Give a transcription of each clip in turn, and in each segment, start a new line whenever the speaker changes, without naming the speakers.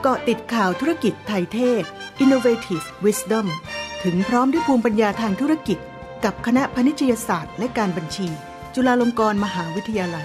เกาะติดข่าวธุรกิจไทยเทศ Innovative Wisdom ถึงพร้อมด้วยภูมิปัญญาทางธุรกิจกับคณะพาณิชยศาสตร์และการบัญชีจุฬาลงกรณ์มหาวิทยาลัย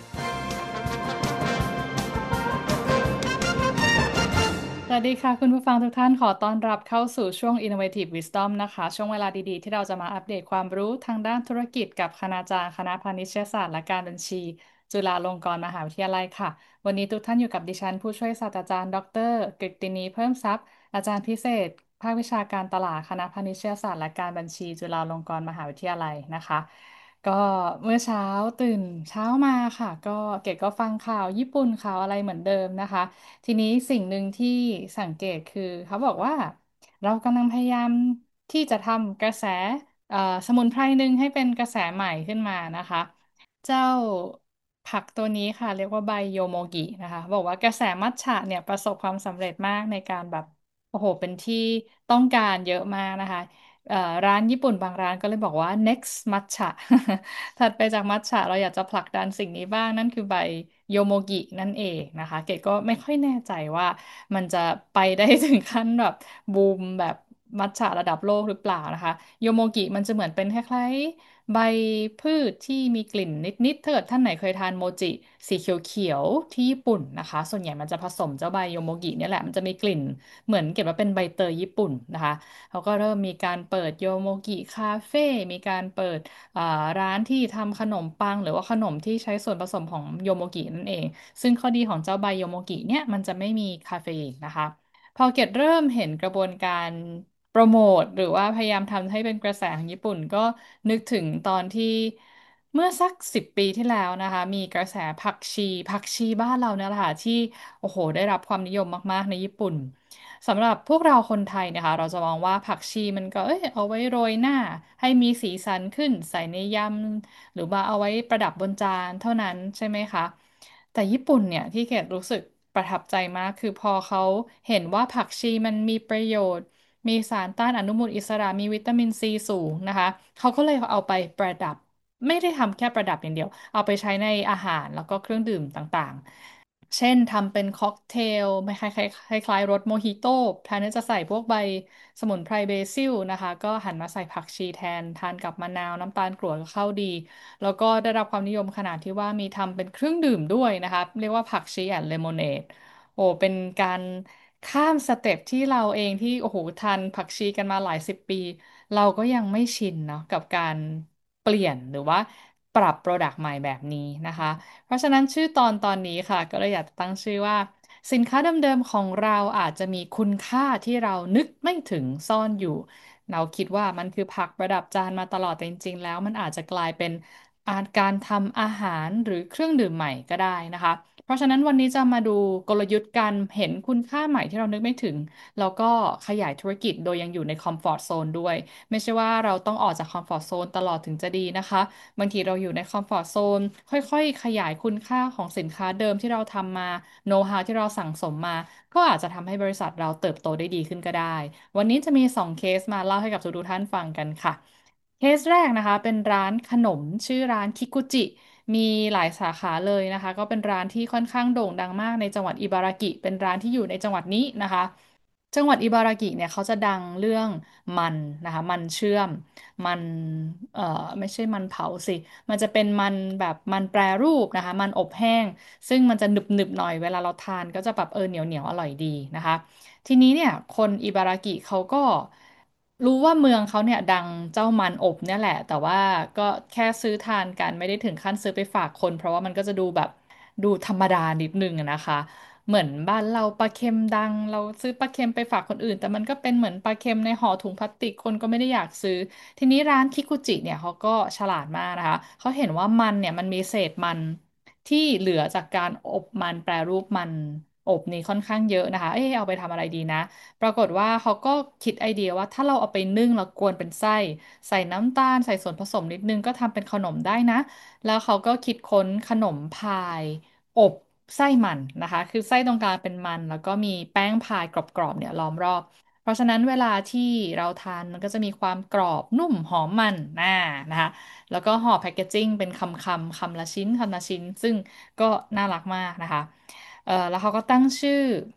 สวัสดีค่ะคุณผู้ฟังทุกท่านขอต้อนรับเข้าสู่ช่วง Innovative Wisdom นะคะช่วงเวลาดีๆที่เราจะมาอัปเดตความรู้ทางด้านธุรกิจกับคณาจารย์คณะพาณิชยศาสตร์และการบัญชีจุฬาลงกรณ์มหาวิทยาลัยค่ะวันนี้ทุกท่านอยู่กับดิฉันผู้ช่วยศาสตราจารย์ดรกฤตินีเพิ่มทรัพย์อาจารย์พิเศษภาควิชาการตลาดคณะพาณิชยศาสตร์และการบัญชีจุฬาลงกรณ์มหาวิทยาลัยนะคะก็เมื่อเช้าตื่นเช้ามาค่ะก็เกดก็ฟังข่าวญี่ปุ่นข่าวอะไรเหมือนเดิมนะคะ ทีนี้สิ่งหนึ่งที่สังเกตคือเขาบอกว่าเรากำลังพยายามที่จะทำกระแสเอ่อสมุนไพรหนึ่งให้เป็นกระแสใหม่ขึ้นมานะคะเจ้าผักตัวนี้ค่ะเรียกว่าใบโยโมกินะคะบอกว่ากระแสมัทฉะเนี่ยประสบความสำเร็จมากในการแบบโอ้โหเป็นที่ต้องการเยอะมากนะคะร้านญี่ปุ่นบางร้านก็เลยบอกว่า next มัทฉะถัดไปจากมัทฉะเราอยากจะผลักดันสิ่งนี้บ้างนั่นคือใบ โยโมกินั่นเองนะคะเกดก็ไม่ค่อยแน่ใจว่ามันจะไปได้ถึงขั้นแบบบูมแบบมัทฉะระดับโลกหรือเปล่านะคะโยโมกิมันจะเหมือนเป็นคล้ายๆใบพืชที่มีกลิ่นนิดๆถ้าเกิดท่านไหนเคยทานโมจิสีเขียวๆที่ญี่ปุ่นนะคะส่วนใหญ่มันจะผสมเจ้าใบโยโมกิเนี่ยแหละมันจะมีกลิ่นเหมือนเก็บว่าเป็นใบเตยญี่ปุ่นนะคะเขาก็เริ่มมีการเปิดโยโมกิคาเฟ่มีการเปิด อ่าร้านที่ทำขนมปังหรือว่าขนมที่ใช้ส่วนผสมของโยโมกินั่นเองซึ่งข้อดีของเจ้าใบโยโมกิเนี่ยมันจะไม่มีคาเฟอีนนะคะพอเกดเริ่มเห็นกระบวนการโปรโมทหรือว่าพยายามทำให้เป็นกระแสของญี่ปุ่นก็นึกถึงตอนที่เมื่อสัก10 ปีที่แล้วนะคะมีกระแสผักชีบ้านเราเนี่ยแหละค่ะที่โอ้โหได้รับความนิยมมากๆในญี่ปุ่น สำหรับพวกเราคนไทยเนะคะเราจะมองว่าผักชีมันก็เอาไว้โรยหน้าให้มีสีสันขึ้นใส่ในยำหรือว่าเอาไว้ประดับบนจานเท่านั้นใช่ไหมคะแต่ญี่ปุ่นเนี่ยที่เกดรู้สึกประทับใจมากคือพอเขาเห็นว่าผักชีมันมีประโยชน์มีสารต้านอนุมูลอิสระมีวิตามินซีสูงนะคะเขาก็เลยเอาไปประดับไม่ได้ทำแค่ประดับอย่างเดียวเอาไปใช้ในอาหารแล้วก็เครื่องดื่มต่างๆ เช่นทำเป็นค็อกเทลไม่คล้ายๆคล้ายๆรสโมฮิโต้แทนที่จะใส่พวกใบสมุนไพรเบซิลนะคะก็หันมาใส่ผักชีแทนทานกับมะนาวน้ำตาลกรวดก็เข้าดีแล้วก็ได้รับความนิยมขนาดที่ว่ามีทำเป็นเครื่องดื่มด้วยนะคะเรียกว่าผักชีแอนด์เลมอนเอดโอ้เป็นการข้ามสเต็ปที่เราเองที่โอ้โหทานผักชีกันมาหลายสิบปีเราก็ยังไม่ชินเนาะกับการเปลี่ยนหรือว่าปรับโปรดักต์ใหม่แบบนี้นะคะ เพราะฉะนั้นชื่อตอนนี้ค่ะก็เลยอยากตั้งชื่อว่าสินค้าเดิมๆของเราอาจจะมีคุณค่าที่เรานึกไม่ถึงซ่อนอยู่เราคิดว่ามันคือผักประดับจานมาตลอดแต่จริงๆแล้วมันอาจจะกลายเป็นการทำอาหารหรือเครื่องดื่มใหม่ก็ได้นะคะเพราะฉะนั้นวันนี้จะมาดูกลยุทธ์การเห็นคุณค่าใหม่ที่เรานึกไม่ถึงแล้วก็ขยายธุรกิจโดยยังอยู่ในคอมฟอร์ z โซนด้วยไม่ใช่ว่าเราต้องออกจากคอมฟอร์ z โซนตลอดถึงจะดีนะคะ บางทีเราอยู่ในคอมฟอร์ z โซนค่อยๆขยายคุณค่าของสินค้าเดิมที่เราทำมาโน้ตฮาวที่เราสั่งสมมาก็อาจจะทำให้บริษัทเราเติบโตได้ดีขึ้นก็ได้วันนี้จะมี2 เคสมาเล่าให้กับทุกๆท่านฟังกันค่ะเคสแรกนะคะเป็นร้านขนมชื่อร้านคิกุจิมีหลายสาขาเลยนะคะก็เป็นร้านที่ค่อนข้างโด่งดังมากในจังหวัดอิบารากิเป็นร้านที่อยู่ในจังหวัดนี้นะคะจังหวัดอิบารากิเนี่ยเขาจะดังเรื่องมันนะคะมันเชื่อม มันเอ่อไม่ใช่มันเผาสิมันจะเป็นมันแบบมันแปรรูปนะคะมันอบแห้งซึ่งมันจะหนึบหนึบหน่อยเวลาเราทานก็จะแบบเหนียวเหนียวอร่อยดีนะคะทีนี้เนี่ยคนอิบารากิเขาก็รู้ว่าเมืองเขาเนี่ยดังเจ้ามันอบเนี่ยแหละแต่ว่าก็แค่ซื้อทานกันไม่ได้ถึงขั้นซื้อไปฝากคนเพราะว่ามันก็จะดูแบบดูธรรมดานิดนึงอะนะคะเหมือนบ้านเราปลาเค็มดังเราซื้อปลาเค็มไปฝากคนอื่นแต่มันก็เป็นเหมือนปลาเค็มในห่อถุงพลาสติกคนก็ไม่ได้อยากซื้อ ทีนี้ร้านคิกุจิเนี่ยเขาก็ฉลาดมากนะคะเขาเห็นว่ามันเนี่ยมันมีเศษมันที่เหลือจากการอบมันแปรรูปมันอบนี่ค่อนข้างเยอะนะคะเอาไปทำอะไรดีนะปรากฏว่าเขาก็คิดไอเดียว่าถ้าเราเอาไปนึ่งแล้วกวนเป็นไส้ใส่น้ำตาลใส่ส่วนผสมนิดนึงก็ทำเป็นขนมได้นะแล้วเขาก็คิดค้นขนมพายอบไส้มันนะคะคือไส้ตรงกลางเป็นมันแล้วก็มีแป้งพายกรอบๆเนี่ยล้อมรอบ เพราะฉะนั้นเวลาที่เราทานมันก็จะมีความกรอบนุ่มหอมมันนะคะแล้วก็ห่อแพคเกจจิ้งเป็นคำละชิ้นคำละชิ้นซึ่งก็น่ารักมากนะคะแล้วเขาก็ตั้งชื่อ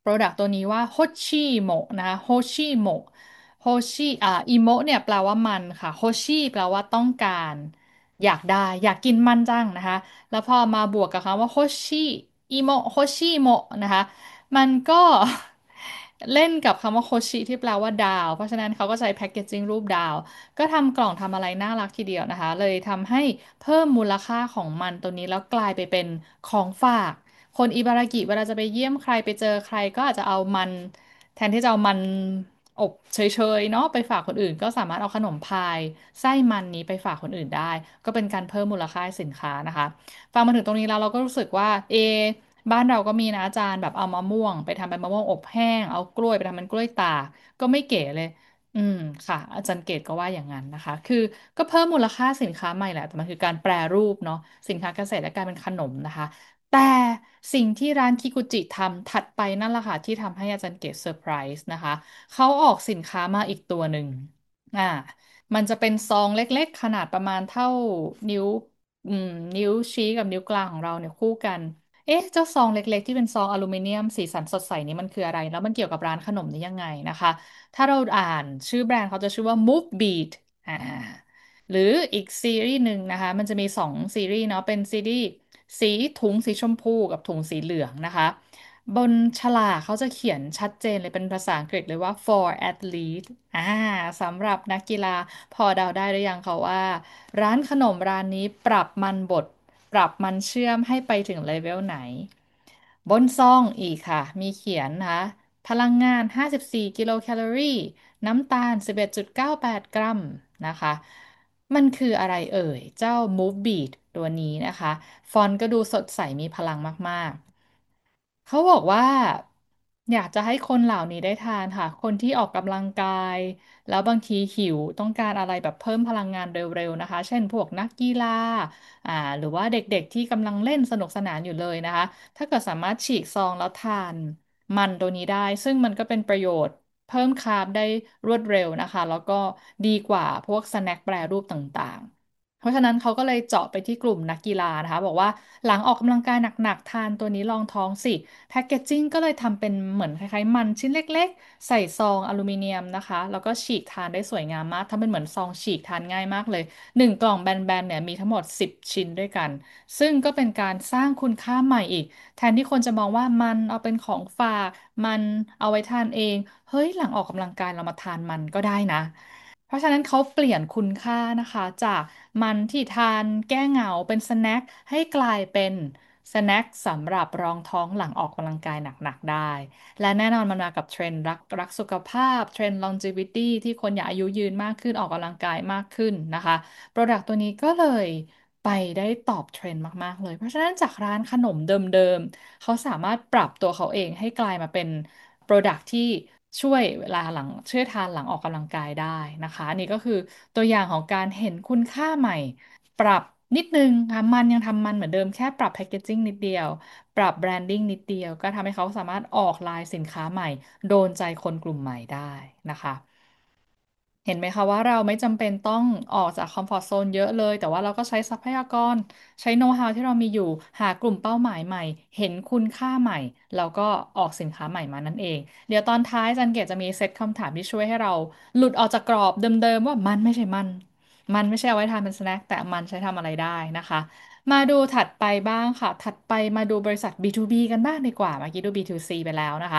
Product ตัวนี้ว่า Hoshimo นะคะ Hoshimo Hoshi Imo เนี่ยแปลว่ามันค่ะ Hoshi แปลว่าต้องการอยากได้อยากกินมันจังนะคะแล้วพอมาบวกกับคำว่า Hoshi Imo Hoshimo นะคะมันก็เล่นกับคำว่า Hoshi ที่แปลว่าดาวเพราะฉะนั้นเขาก็ใช้แพ็กเกจจิ้งรูปดาวก็ทำกล่องทำอะไรน่ารักทีเดียวนะคะเลยทำให้เพิ่มมูลค่าของมันตัวนี้แล้วกลายไปเป็นของฝาก คนอิบารากิเวลาจะไปเยี่ยมใครไปเจอใครก็อาจจะเอามันแทนที่จะเอามันอบเฉยๆเนาะไปฝากคนอื่นก็สามารถเอาขนมพายไส้มันนี้ไปฝากคนอื่นได้ก็เป็นการเพิ่มมูลค่าให้สินค้านะคะฟังมาถึงตรงนี้แล้วเราก็รู้สึกว่าบ้านเราก็มีนะอาจารย์แบบเอามะม่วงไปทำเป็นมะม่วงอบแห้งเอากล้วยไปทำเป็นกล้วยตากก็ไม่เก๋เลยอืมค่ะอาจารย์เกตก็ว่าอย่างนั้นนะคะคือก็เพิ่มมูลค่าสินค้าใหม่แหละแต่มันคือการแปรรูปเนาะสินค้าเกษตรและกลายเป็นขนมนะคะ แต่สิ่งที่ร้านคิกุจิทำถัดไปนั่นแหละค่ะที่ทำให้อาจารย์เกตเซอร์ไพรส์นะคะเขาออกสินค้ามาอีกตัวหนึ่งอ่ามันจะเป็นซองเล็กๆขนาดประมาณเท่านิ้วอืมนิ้วชี้กับนิ้วกลางของเราเนี่ยคู่กันเอ๊ะเจ้าซองเล็กๆที่เป็นซองอลูมิเนียมสีสันสดใสนี้มันคืออะไรแล้วมันเกี่ยวกับร้านขนมนี้ยังไงนะคะถ้าเราอ่านชื่อแบรนด์เขาจะชื่อว่า Move Beat อ่า หรืออีกซีรีส์หนึ่งนะคะมันจะมี2 ซีรีส์เนาะเป็นซีรีส์สีถุงสีชมพูกับถุงสีเหลืองนะคะบนฉลากเขาจะเขียนชัดเจนเลยเป็นภาษาอังกฤษเลยว่า for athlete อ่าสำหรับนักกีฬาพอเดาได้หรือยังคะว่าร้านขนมร้านนี้ปรับมันบดปรับมันเชื่อมให้ไปถึงเลเวลไหนบนซองอีกค่ะมีเขียนนะคะพลังงาน54กิโลแคลอรี่น้ำตาล11.98กรัมนะคะ มันคืออะไรเอ่ย เจ้า Move Beat ตัวนี้นะคะ ฟอนต์ก็ดูสดใสมีพลังมากๆ เขาบอกว่าอยากจะให้คนเหล่านี้ได้ทานค่ะคนที่ออกกำลังกายแล้วบางทีหิวต้องการอะไรแบบเพิ่มพลังงานเร็วๆนะคะเช่นพวกนักกีฬาหรือว่าเด็กๆที่กำลังเล่นสนุกสนานอยู่เลยนะคะถ้าเกิดสามารถฉีกซองแล้วทานมันตัวนี้ได้ซึ่งมันก็เป็นประโยชน์เพิ่มคาร์บได้รวดเร็วนะคะแล้วก็ดีกว่าพวกสแน็คแปรรูปต่างๆ เพราะฉะนั้นเขาก็เลยเจาะไปที่กลุ่มนักกีฬานะคะบอกว่าหลังออกกำลังกายหนักๆทานตัวนี้ลองท้องสิแพ็กเกจจิ้งก็เลยทำเป็นเหมือนคล้ายๆมันชิ้นเล็กๆใส่ซองอลูมิเนียมนะคะแล้วก็ฉีกทานได้สวยงามมากทำเป็นเหมือนซองฉีกทานง่ายมากเลย1 กล่องแบนๆเนี่ยมีทั้งหมด10 ชิ้นด้วยกันซึ่งก็เป็นการสร้างคุณค่าใหม่อีกแทนที่คนจะมองว่ามันเอาเป็นของฝากมันเอาไว้ทานเองเฮ้ยหลังออกกำลังกายเรามาทานมันก็ได้นะ เพราะฉะนั้นเขาเปลี่ยนคุณค่านะคะจากมันที่ทานแก้เหงาเป็นสแน็คให้กลายเป็นสแน็คสำหรับรองท้องหลังออกกำลังกายหนักๆได้และแน่นอนมันมากับเทรนด์รักสุขภาพเทรนด์ longevity ที่คนอยากอายุยืนมากขึ้นออกกำลังกายมากขึ้นนะคะ Product ตัวนี้ก็เลยไปได้ตอบเทรนด์มากๆเลยเพราะฉะนั้นจากร้านขนมเดิมๆเขาสามารถปรับตัวเขาเองให้กลายมาเป็น Product ที่ช่วยเวลาหลังช่วยทานหลังออกกำลังกายได้นะคะอันนี่ก็คือตัวอย่างของการเห็นคุณค่าใหม่ปรับนิดนึงค่ะมันยังทำมันเหมือนเดิมแค่ปรับแพคเกจจิ้งนิดเดียวปรับแบรนดิ้งนิดเดียวก็ทำให้เขาสามารถออกไลน์สินค้าใหม่โดนใจคนกลุ่มใหม่ได้นะคะ เห็นไหมคะว่าเราไม่จำเป็นต้องออกจากคอมฟอร์ z โซนเยอะเลยแต่ว่าเราก็ใช้ทรัพยากรใช้โน้ตฮาวที่เรามีอยู่หากลุ่มเป้าหมายใหม่เห็นคุณค่าใหม่แล้วก็ออกสินค้าใหม่มานั่นเองเดี๋ยวตอนท้ายจันเกตจะมีเซตคำถามที่ช่วยให้เราหลุดออกจากกรอบเดิมๆว่ามันไม่ใช่มันไม่ใช่เอาไว้ทานเป็นสแน็คแต่มันใช้ทำอะไรได้นะคะมาดูถัดไปบ้างค่ะถัดไปมาดูบริษัท B2B กันบ้างดีกว่าเมื่อกี้ดู B2C ไปแล้วนะคะ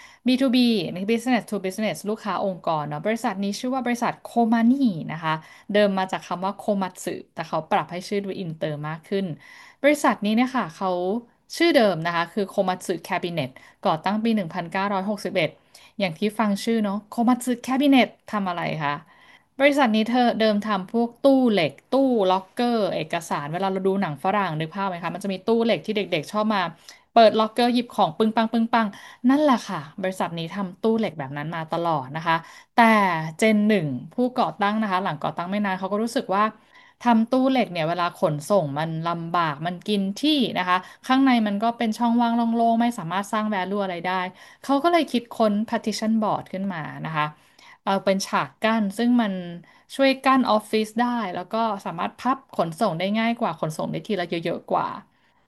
B2B ใน Business to Business ลูกค้าองค์กรเนาะบริษัทนี้ชื่อว่าบริษัทโคมานี่นะคะเดิมมาจากคำว่าโคมัตสึแต่เขาปรับให้ชื่อดูอินเตอร์มากขึ้นบริษัทนี้เนี่ยค่ะเขาชื่อเดิมนะคะคือโคมัตสึแคบิเนตก่อตั้งปี1961อย่างที่ฟังชื่อเนาะโคมัตสึแคบิเนตทำอะไรคะ บริษัทนี้เธอเดิมทำพวกตู้เหล็กตู้ล็อกเกอร์เอกสารเวลาเราดูหนังฝรั่งนึกภาพไหมคะมันจะมีตู้เหล็กที่เด็กๆชอบมาเปิดล็อกเกอร์หยิบของปึ้งปังปึ้งปังนั่นแหละค่ะบริษัทนี้ทำตู้เหล็กแบบนั้นมาตลอดนะคะแต่เจนหนึ่งผู้ก่อตั้งนะคะหลังก่อตั้งไม่นานเขาก็รู้สึกว่าทำตู้เหล็กเนี่ยเวลาขนส่งมันลำบากมันกินที่นะคะข้างในมันก็เป็นช่องว่างโล่งๆไม่สามารถสร้าง value อะไรได้เขาก็เลยคิดค้น partition board ขึ้นมานะคะ เอาเป็นฉากกั้นซึ่งมันช่วยกั้นออฟฟิศได้แล้วก็สามารถพับขนส่งได้ง่ายกว่าขนส่งได้ทีละเยอะๆกว่า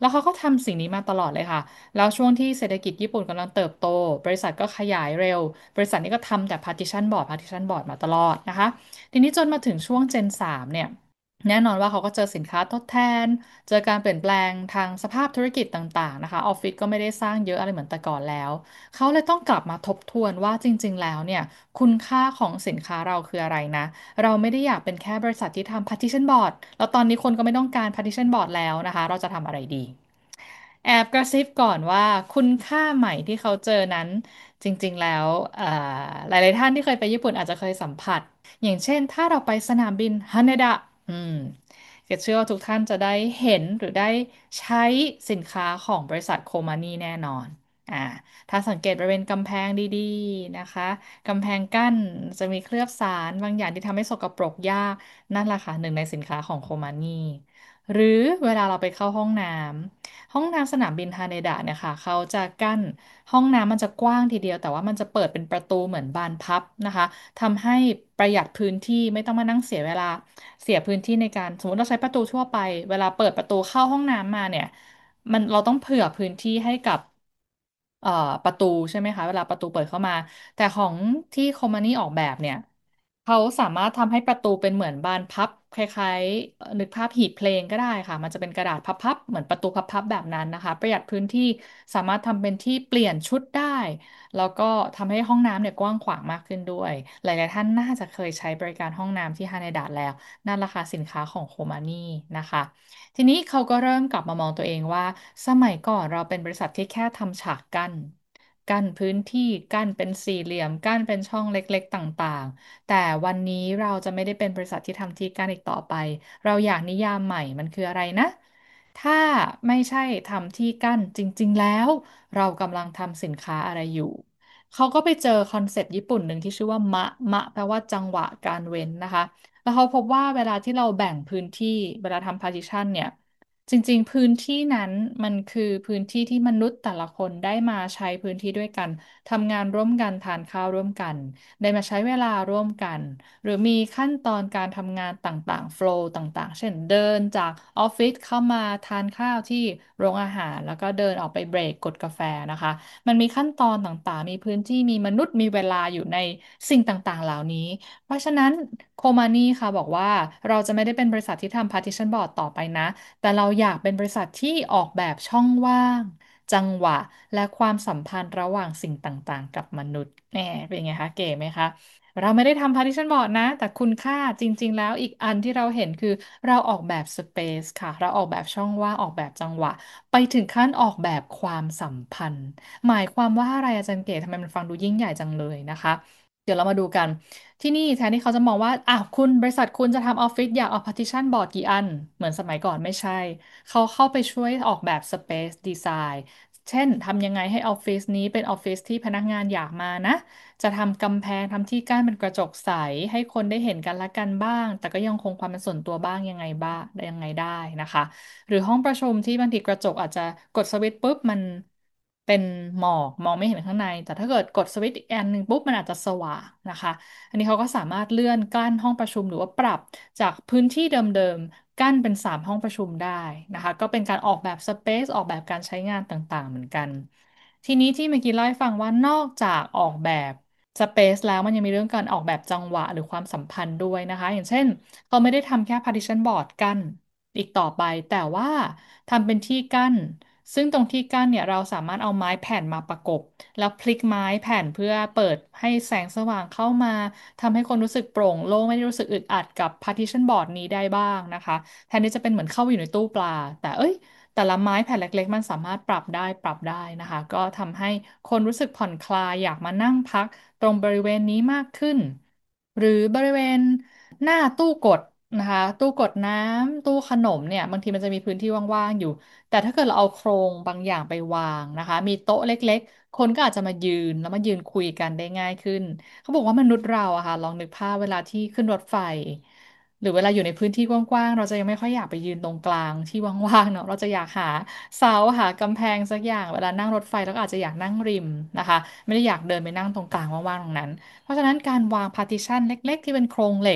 แล้วเขาก็ทำสิ่งนี้มาตลอดเลยค่ะแล้วช่วงที่เศรษฐกิจญี่ปุ่นกำลังเติบโตบริษัทก็ขยายเร็วบริษัทนี้ก็ทำแต่ partition board มาตลอดนะคะทีนี้จนมาถึงช่วง Gen 3เนี่ยแน่นอนว่าเขาก็เจอสินค้าทดแทนเจอการเปลี่ยนแปลงทางสภาพธุรกิจต่างๆนะคะออฟฟิศก็ไม่ได้สร้างเยอะอะไรเหมือนแต่ก่อนแล้วเขาเลยต้องกลับมาทบทวนว่าจริงๆแล้วเนี่ยคุณค่าของสินค้าเราคืออะไรนะ เราไม่ได้อยากเป็นแค่บริษัทที่ทำ partition board แล้วตอนนี้คนก็ไม่ต้องการ partition board แล้วนะคะเราจะทำอะไรดี แอบกระซิบก่อนว่าคุณค่าใหม่ที่เขาเจอนั้นจริงๆแล้วเอ่อหลายๆท่านที่เคยไปญี่ปุ่นอาจจะเคยสัมผัสอย่างเช่นถ้าเราไปสนามบินฮาเนดะอืมเกดเชื่อว่าทุกท่านจะได้เห็นหรือได้ใช้สินค้าของบริษัทโคมานีแน่นอนอ่าถ้าสังเกตบริเวณกำแพงดีๆนะคะกำแพงกั้นจะมีเคลือบสารบางอย่างที่ทำให้สกปรกยากนั่นแหละค่ะหนึ่งในสินค้าของโคมานีหรือเวลาเราไปเข้าห้องน้ำ ห้องน้ำสนามบินฮาเนดะเนี่ยค่ะเขาจะกั้นห้องน้ำมันจะกว้างทีเดียวแต่ว่ามันจะเปิดเป็นประตูเหมือนบานพับนะคะทำให้ประหยัดพื้นที่ไม่ต้องมานั่งเสียเวลาเสียพื้นที่ในการสมมติเราใช้ประตูทั่วไปเวลาเปิดประตูเข้าห้องน้ำมาเนี่ยเราต้องเผื่อพื้นที่ให้กับเอ่อประตูใช่ไหมคะเวลาประตูเปิดเข้ามาแต่ของที่โคมานี่ออกแบบเนี่ย เขาสามารถทำให้ประตูเป็นเหมือนบานพับคล้ายๆนึกภาพหีบเพลงก็ได้ค่ะมันจะเป็นกระดาษพับๆเหมือนประตูพับๆแบบนั้นนะคะประหยัดพื้นที่สามารถทำเป็นที่เปลี่ยนชุดได้แล้วก็ทำให้ห้องน้ำเนี่ยกว้างขวางมากขึ้นด้วยหลายๆท่านน่าจะเคยใช้บริการห้องน้ำที่ฮาเนดะแล้วนั่นราคาสินค้าของโคมานี่นะคะทีนี้เขาก็เริ่มกลับมามองตัวเองว่าสมัยก่อนเราเป็นบริษัทที่แค่ทำฉากกั้นพื้นที่กั้นเป็นสี่เหลี่ยมกั้นเป็นช่องเล็กๆต่างๆ แต่วันนี้เราจะไม่ได้เป็นบริษัทที่ทำที่กั้นอีกต่อไป เราอยากนิยามใหม่มันคืออะไรนะ ถ้าไม่ใช่ทำที่กั้นจริงๆแล้วเรากำลังทำสินค้าอะไรอยู่ เขาก็ไปเจอคอนเซปต์ญี่ปุ่นหนึ่งที่ชื่อว่ามะแปลว่าจังหวะการเว้นนะคะ แล้วเขาพบว่าเวลาที่เราแบ่งพื้นที่เวลาทำ partition เนี่ยจริงๆพื้นที่นั้นมันคือพื้นที่ที่มนุษย์แต่ละคนได้มาใช้พื้นที่ด้วยกันทำงานร่วมกันทานข้าวร่วมกันได้มาใช้เวลาร่วมกันหรือมีขั้นตอนการทำงานต่างๆโฟลว์ต่างๆเช่นเดินจากออฟฟิศเข้ามาทานข้าวที่โรงอาหารแล้วก็เดินออกไปเบรกกดกาแฟนะคะมันมีขั้นตอนต่างๆมีพื้นที่มีมนุษย์มีเวลาอยู่ในสิ่งต่างๆเหล่านี้ เพราะฉะนั้นโคมานี่ค่ะบอกว่าเราจะไม่ได้เป็นบริษัทที่ทำ partition board ต่อไปนะแต่เราอยากเป็นบริษัทที่ออกแบบช่องว่างจังหวะและความสัมพันธ์ระหว่างสิ่งต่างๆกับมนุษย์แหมเป็นไงคะเก๋ไหมคะเราไม่ได้ทำ partition board นะแต่คุณค่าจริงๆแล้วอีกอันที่เราเห็นคือเราออกแบบ space ค่ะเราออกแบบช่องว่างออกแบบจังหวะไปถึงขั้นออกแบบความสัมพันธ์หมายความว่าอะไรอาจารย์เก๋ทำไมมันฟังดูยิ่งใหญ่จังเลยนะคะ เดี๋ยวเรามาดูกันที่นี่แทนที่เขาจะมองว่าคุณบริษัทคุณจะทำออฟฟิศอยากเอา partition board กี่อันเหมือนสมัยก่อนไม่ใช่เขาเข้าไปช่วยออกแบบ space design เช่นทำยังไงให้ออฟฟิศนี้เป็นออฟฟิศที่พนักงานอยากมานะจะทำกำแพงทำที่กั้นเป็นกระจกใสให้คนได้เห็นกันและกันบ้างแต่ก็ยังคงความเป็นส่วนตัวบ้างยังไงได้นะคะหรือห้องประชุมที่บางทีกระจกอาจจะกดสวิตช์ปุ๊บมันเป็นหมอกมองไม่เห็นข้างในแต่ถ้าเกิดกดสวิตช์อีกอันหนึ่งปุ๊บมันอาจจะสว่างนะคะ อันนี้เขาก็สามารถเลื่อนกั้นห้องประชุมหรือว่าปรับจากพื้นที่เดิมๆกั้นเป็น3 ห้องประชุมได้นะคะก็เป็นการออกแบบสเปซออกแบบการใช้งานต่างๆเหมือนกันทีนี้ที่เมื่อกี้เล่าให้ฟังว่านอกจากออกแบบสเปซแล้วมันยังมีเรื่องการออกแบบจังหวะหรือความสัมพันธ์ด้วยนะคะอย่างเช่นเขาไม่ได้ทำแค่ partition board กั้นอีกต่อไปแต่ว่าทำเป็นที่กั้นซึ่งตรงที่กั้นเนี่ยเราสามารถเอาไม้แผ่นมาประกบ แล้วพลิกไม้แผ่นเพื่อเปิดให้แสงสว่างเข้ามาทำให้คนรู้สึกโปร่งโล่งไม่ได้รู้สึกอึดอัดกับ partition board นี้ได้บ้างนะคะแทนที่จะเป็นเหมือนเข้าไปอยู่ในตู้ปลาแต่แต่ละไม้แผ่นเล็กๆมันสามารถปรับได้นะคะก็ทำให้คนรู้สึกผ่อนคลายอยากมานั่งพักตรงบริเวณนี้มากขึ้นหรือบริเวณหน้าตู้กดนะคะตู้กดน้ำตู้ขนมเนี่ยบางทีมันจะมีพื้นที่ว่างๆอยู่ แต่ถ้าเกิดเราเอาโครงบางอย่างไปวางนะคะมีโต๊ะเล็กๆคนก็อาจจะมายืนแล้วมายืนคุยกันได้ง่ายขึ้นเขาบอกว่ามนุษย์เราอะค่ะลองนึกภาพเวลาที่ขึ้นรถไฟหรือเวลาอยู่ในพื้นที่กว้างๆเราจะยังไม่ค่อยอยากไปยืนตรงกลางที่ว่างๆเนาะเราจะอยากหาเสาหากำแพงสักอย่างเวลานั่งรถไฟแล้วก็อาจจะอยากนั่งริมนะคะไม่ได้อยากเดินไปนั่งตรงกลางว่างๆตรงนั้นเพราะฉะนั้นการวาง partition เล็กๆที่เป็นโครงเหล็ก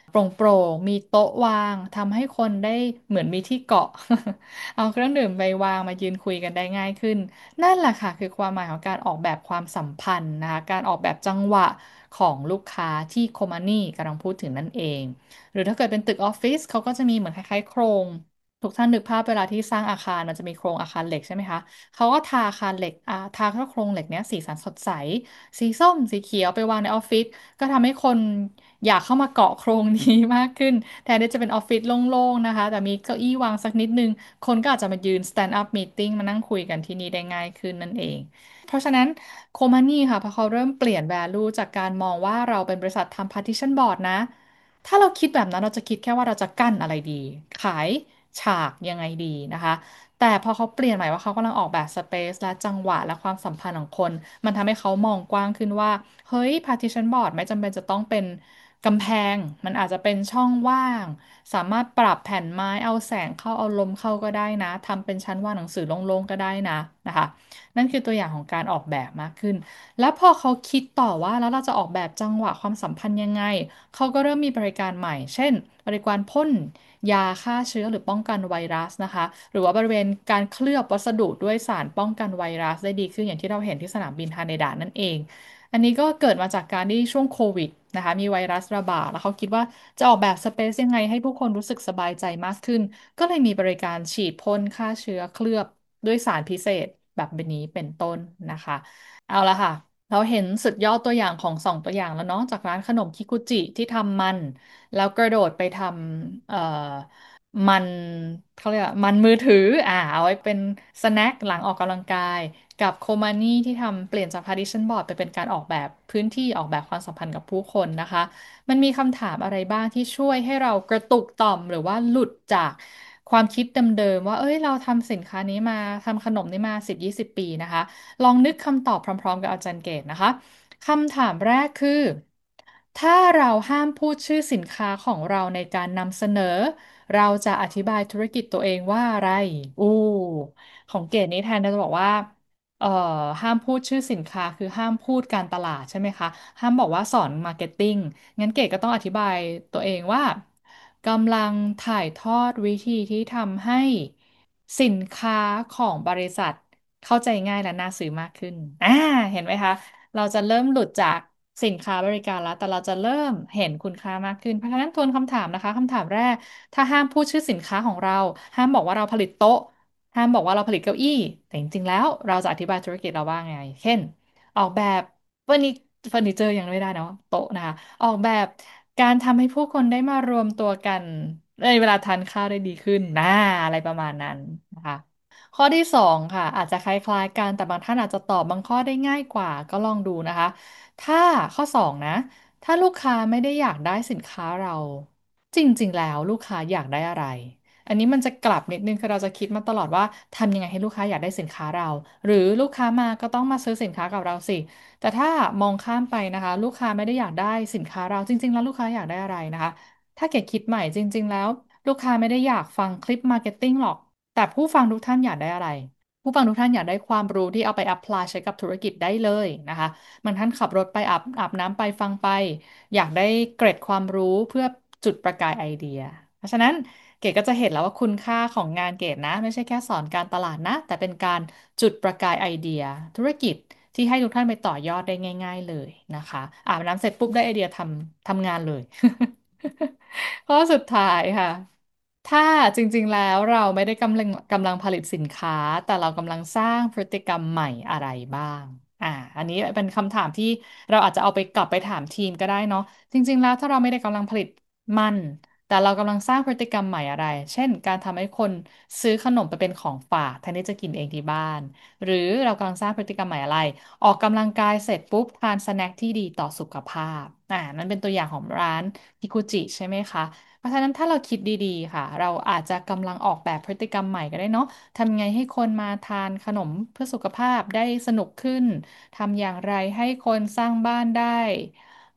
โปร่งๆมีโต๊ะวางทำให้คนได้เหมือนมีที่เกาะเอาเครื่องดื่มไปวางมายืนคุยกันได้ง่ายขึ้นนั่นแหละค่ะคือความหมายของการออกแบบความสัมพันธ์นะคะการออกแบบจังหวะของลูกค้าที่โคมานี่กำลังพูดถึงนั่นเองหรือถ้าเกิดเป็นตึกออฟฟิศเขาก็จะมีเหมือนคล้ายๆโครงทุกท่านนึกภาพเวลาที่สร้างอาคารมันจะมีโครงอาคารเหล็กใช่ไหมคะเขาก็ทาอาคารเหล็กทาโครงเหล็กเนี้ยสีสันสดใสสีส้มสีเขียวไปวางในออฟฟิศ ก็ทำให้คนอยากเข้ามาเกาะโครงนี้มากขึ้นแทนที่จะเป็นออฟฟิศโล่งๆนะคะแต่มีเก้าอี้วางสักนิดนึงคนก็อาจจะมายืน stand up meeting มานั่งคุยกันที่นี่ได้ง่ายขึ้นนั่นเองเพราะฉะนั้นโคมานี่ค่ะพอเขาเริ่มเปลี่ยน value จากการมองว่าเราเป็นบริษัททำ partition board นะถ้าเราคิดแบบนั้นเราจะคิดแค่ว่าเราจะกั้นอะไรดีขายฉากยังไงดีนะคะแต่พอเขาเปลี่ยนใหม่ว่าเขากำลังออกแบบ space และจังหวะและความสัมพันธ์ของคนมันทำให้เขามองกว้างขึ้นว่า เฮ้ย partition board ไม่จำเป็นจะต้องเป็นกำแพง มันอาจจะเป็นช่องว่าง สามารถปรับแผ่นไม้เอาแสงเข้าเอาลมเข้าก็ได้นะ ทำเป็นชั้นวางหนังสือโล่งๆก็ได้นะนะคะนั่นคือตัวอย่างของการออกแบบมากขึ้น แล้วพอเขาคิดต่อว่าแล้วเราจะออกแบบจังหวะความสัมพันธ์ยังไง เขาก็เริ่มมีบริการใหม่ เช่นบริการพ่นยาฆ่าเชื้อหรือป้องกันไวรัสนะคะ หรือว่าบริเวณการเคลือบวัสดุด้วยสารป้องกันไวรัสได้ดีขึ้นอย่างที่เราเห็นที่สนามบินฮาเนดะนั่นเอง อันนี้ก็เกิดมาจากการที่ช่วงโควิดนะคะมีไวรัสระบาดแล้วเขาคิดว่าจะออกแบบสเปซยังไงให้ผู้คนรู้สึกสบายใจมากขึ้นก็เลยมีบริการฉีดพ่นฆ่าเชื้อเคลือบด้วยสารพิเศษแบบนี้เป็นต้นนะคะเอาละค่ะเราเห็นสุดยอดตัวอย่างของสองตัวอย่างแล้วเนาะจากร้านขนมคิคุจิที่ทำมันแล้วกระโดดไปทำมันเขาเรียกว่ามันมือถือเอาไว้เป็นสแน็คหลังออกกำลังกาย กับโคมานี่ที่ทำเปลี่ยนจาก partition board ไปเป็นการออกแบบพื้นที่ออกแบบความสัมพันธ์กับผู้คนนะคะมันมีคำถามอะไรบ้างที่ช่วยให้เรากระตุกต่อมหรือว่าหลุดจากความคิดเดิมๆว่าเอ้ยเราทำสินค้านี้มาทำขนมนี้มา10-20 ปีนะคะลองนึกคำตอบพร้อมๆกับอาจารย์เกตนะคะคำถามแรกคือถ้าเราห้ามพูดชื่อสินค้าของเราในการนำเสนอเราจะอธิบายธุรกิจตัวเองว่าอะไรอู้ของเกดนี้แทนจะบอกว่าเอ่อห้ามพูดชื่อสินค้าคือห้ามพูดการตลาดใช่ไหมคะห้ามบอกว่าสอนมาร์เก็ตติ้งงั้นเกดก็ต้องอธิบายตัวเองว่ากำลังถ่ายทอดวิธีที่ทำให้สินค้าของบริษัทเข้าใจง่ายและน่าซื้อมากขึ้นอ่าเห็นไหมคะ เราจะเริ่มหลุดจากสินค้าบริการแล้วแต่เราจะเริ่มเห็นคุณค่ามากขึ้นเพราะฉะนั้นทวนคำถามนะคะคำถามแรกถ้าห้ามพูดชื่อสินค้าของเราห้ามบอกว่าเราผลิตโต๊ะห้ามบอกว่าเราผลิตเก้าอี้แต่จริงๆแล้วเราจะอธิบายธุรกิจเราว่าไงเช่นออกแบบเฟอร์นิเฟอร์นิเจอร์ยังไม่ได้เนาะโต๊ะนะคะออกแบบการทำให้ผู้คนได้มารวมตัวกันในเวลาทานข้าวได้ดีขึ้นอะไรประมาณนั้นนะคะ ข้อที่สองค่ะอาจจะคล้ายๆกันแต่บางท่านอาจจะตอบบางข้อได้ง่ายกว่าก็ลองดูนะคะถ้าข้อสองนะถ้าลูกค้าไม่ได้อยากได้สินค้าเราจริงๆแล้วลูกค้าอยากได้อะไรอันนี้มันจะกลับนิดนึงคือเราจะคิดมาตลอดว่าทำยังไงให้ลูกค้าอยากได้สินค้าเราหรือลูกค้ามาก็ต้องมาซื้อสินค้ากับเราสิแต่ถ้ามองข้ามไปนะคะลูกค้าไม่ได้อยากได้สินค้าเราจริงๆแล้วลูกค้าอยากได้อะไรนะคะถ้าเกิดคิดใหม่จริงๆแล้วลูกค้าไม่ได้อยากฟังคลิปมาร์เก็ตติ้งหรอก แต่ผู้ฟังทุกท่านอยากได้อะไรผู้ฟังทุกท่านอยากได้ความรู้ที่เอาไป apply ใช้กับธุรกิจได้เลยนะคะบางท่านขับรถไปอาบน้ำไปฟังไปอยากได้เกร็ดความรู้เพื่อจุดประกายไอเดียเพราะฉะนั้นเกดก็จะเห็นแล้วว่าคุณค่าของงานเกดนะไม่ใช่แค่สอนการตลาดนะแต่เป็นการจุดประกายไอเดียธุรกิจที่ให้ทุกท่านไปต่อยอดได้ง่ายๆเลยนะคะอาบน้ำเสร็จปุ๊บได้ไอเดียทำงานเลยข้อสุดท้ายค่ะ ถ้าจริงๆแล้วเราไม่ได้กำลังผลิตสินค้าแต่เรากำลังสร้างพฤติกรรมใหม่อะไรบ้างอ่าอันนี้เป็นคำถามที่เราอาจจะเอาไปกลับไปถามทีมก็ได้เนาะจริงๆแล้วถ้าเราไม่ได้กำลังผลิตมันแต่เรากำลังสร้างพฤติกรรมใหม่อะไรเช่นการทำให้คนซื้อขนมไปเป็นของฝากแทนที่จะกินเองที่บ้านหรือเรากำลังสร้างพฤติกรรมใหม่อะไรออกกำลังกายเสร็จปุ๊บทานสแน็คที่ดีต่อสุขภาพนั่นเป็นตัวอย่างของร้านฮิคุจิใช่ไหมคะ เพราะฉะนั้นถ้าเราคิดดีๆค่ะเราอาจจะกำลังออกแบบพฤติกรรมใหม่ก็ได้เนาะทำไงให้คนมาทานขนมเพื่อสุขภาพได้สนุกขึ้นทำอย่างไรให้คนสร้างบ้านได้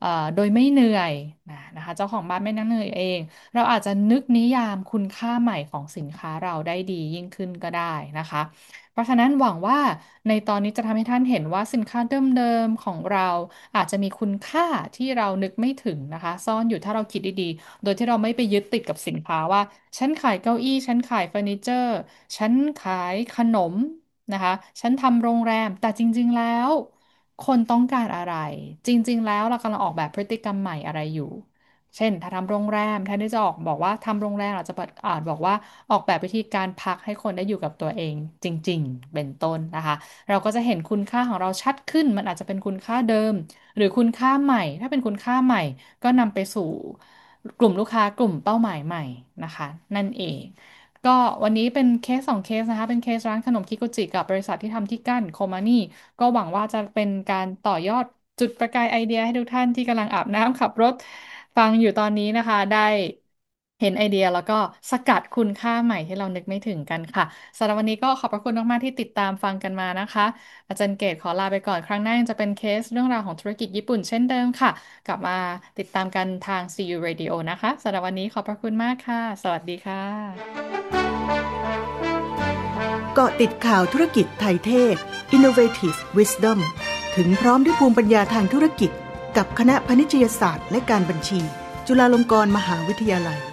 โดยไม่เหนื่อยนะคะเจ้าของบ้านไม่นั่งเหนื่อยเองเราอาจจะนึกนิยามคุณค่าใหม่ของสินค้าเราได้ดียิ่งขึ้นก็ได้นะคะเพราะฉะนั้นหวังว่าในตอนนี้จะทำให้ท่านเห็นว่าสินค้าเดิมๆของเราอาจจะมีคุณค่าที่เรานึกไม่ถึงนะคะซ่อนอยู่ถ้าเราคิดดีๆโดยที่เราไม่ไปยึดติดกับสินค้าว่าฉันขายเก้าอี้ฉันขายเฟอร์นิเจอร์ฉันขายขนมนะคะฉันทำโรงแรมแต่จริงๆแล้วคนต้องการอะไรจริงๆแล้วเรากำลังออกแบบพฤติกรรมใหม่อะไรอยู่เช่นถ้าทำโรงแรมแทนที่จะบอกว่าทำโรงแรมอาจจะอาจบอกว่าออกแบบวิธีการพักให้คนได้อยู่กับตัวเองจริงๆเป็นต้นนะคะเราก็จะเห็นคุณค่าของเราชัดขึ้นมันอาจจะเป็นคุณค่าเดิมหรือคุณค่าใหม่ถ้าเป็นคุณค่าใหม่ก็นำไปสู่กลุ่มลูกค้ากลุ่มเป้าหมายใหม่นะคะนั่นเองก็วันนี้เป็นเคส2เคสนะคะเป็นเคสร้านขนมคิโกจิกับบริษัทที่ทำที่กั้นโคมานี่ก็หวังว่าจะเป็นการต่อยอดจุดประกายไอเดียให้ทุกท่านที่กำลังอาบน้ำขับรถฟังอยู่ตอนนี้นะคะได้เห็นไอเดียแล้วก็สกัดคุณค่าใหม่ที่เรานึกไม่ถึงกันค่ะสำหรับวันนี้ก็ขอบพระคุณมากๆที่ติดตามฟังกันมานะคะอาจารย์เกตขอลาไปก่อนครั้งหน้ายังจะเป็นเคสเรื่องราวของธุรกิจญี่ปุ่นเช่นเดิมค่ะกลับมาติดตามกันทาง CU Radio นะคะสำหรับวันนี้ขอบพระคุณมากค่ะสวัสดีค่ะ
เกาะติดข่าวธุรกิจไทยเทศ Innovative Wisdom ถึงพร้อมด้วยภูมิปัญญาทางธุรกิจกับคณะพาณิชยศาสตร์และการบัญชีจุฬาลงกรณ์มหาวิทยาลัย